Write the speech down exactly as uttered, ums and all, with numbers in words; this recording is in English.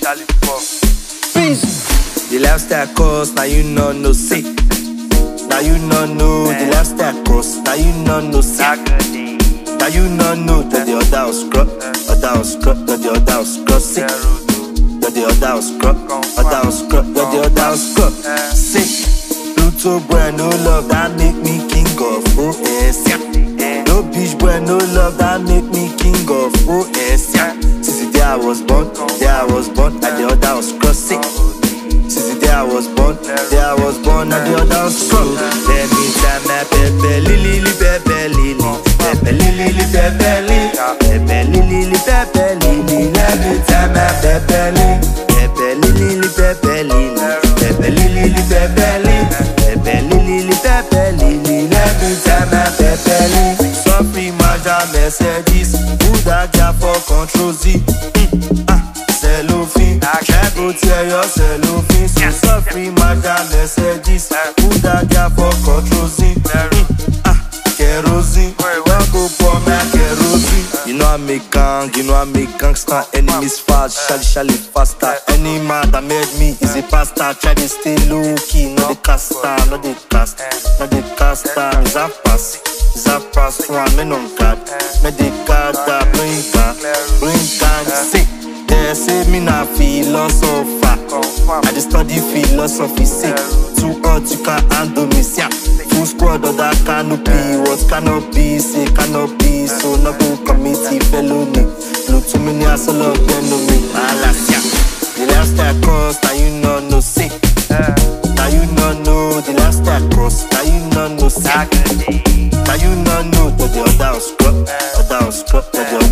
The lifestyle cost, now you know no say. Now you know no, the lifestyle cost, now you know no say. Now you know no, that the other house scrub, other house scrub, that the other house scrub, say. That the other house scrub, other house scrub, that the other house scrub, say. Pluto boy, no love, that make me king of O S, yeah. No bitch boy, no love, that make me king of O S, yeah. Since the day I was born, day I was born, at the other house scrub, say. Since the day I was born, day I was born, at the other house scrub. Let me tell my pepe, lily, lily, pepe, lily. Pepe lili li pepe li, pepe lili li pepe lili. Let me tell my pepe li, pepe lili li pepe lili, pepe lili li pepe li, pepe lili li pepe lili. Let me tell my pepe li. Sorry, maja Mercedes, who that guy for control Z? Ah, cellophane, I go tell your cellophane. So sorry, maja Mercedes, who that guy for control Z? Ah, kerosene. You know I make gang, you know I make gangsta. Enemies fast, shally shally faster. Any man that made me is a pastor. Try to stay low key, not the caster, not the cast, not the caster. Is a pass, is a pass one man on guard. Me the guard that bring gang, bring gang. Say, they say me na philosopher. I just study philosophy. Say, too hot you can't handle me. Yeah. Full squad of that canopy. What cannot be, say cannot be. So not go committee felony. Look too many as a lot enemy. Alasia. The lifestyle cost, now you know no say. Now you know no, the lifestyle cost, now you know no say. Now you know no, that the other house scrub, other house scrub, that the